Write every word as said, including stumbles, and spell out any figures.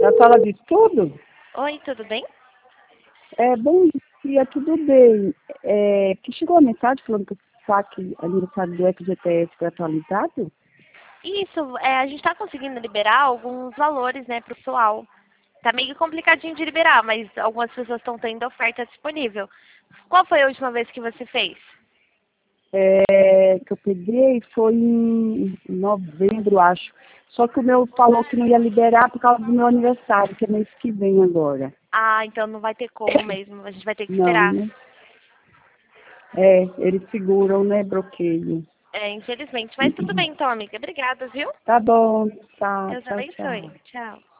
Da sala de estudo? Oi, tudo bem? É, bom dia, tudo bem. É, que chegou a mensagem falando que o saque aniversário do F G T S foi atualizado? Isso, é, a gente está conseguindo liberar alguns valores, né, pro pessoal. Tá meio complicadinho de liberar, mas algumas pessoas estão tendo oferta disponível. Qual foi a última vez que você fez? É, que eu peguei foi em novembro, acho. Só que o meu falou que não ia liberar por causa do meu aniversário, que é mês que vem agora. Ah, então não vai ter como mesmo, a gente vai ter que Não, esperar. né? É, eles seguram, né, bloqueio. É, infelizmente. Mas tudo bem então, amiga. Obrigada, viu? Tá bom, tá, Deus tchau, abençoe. tchau. Tchau.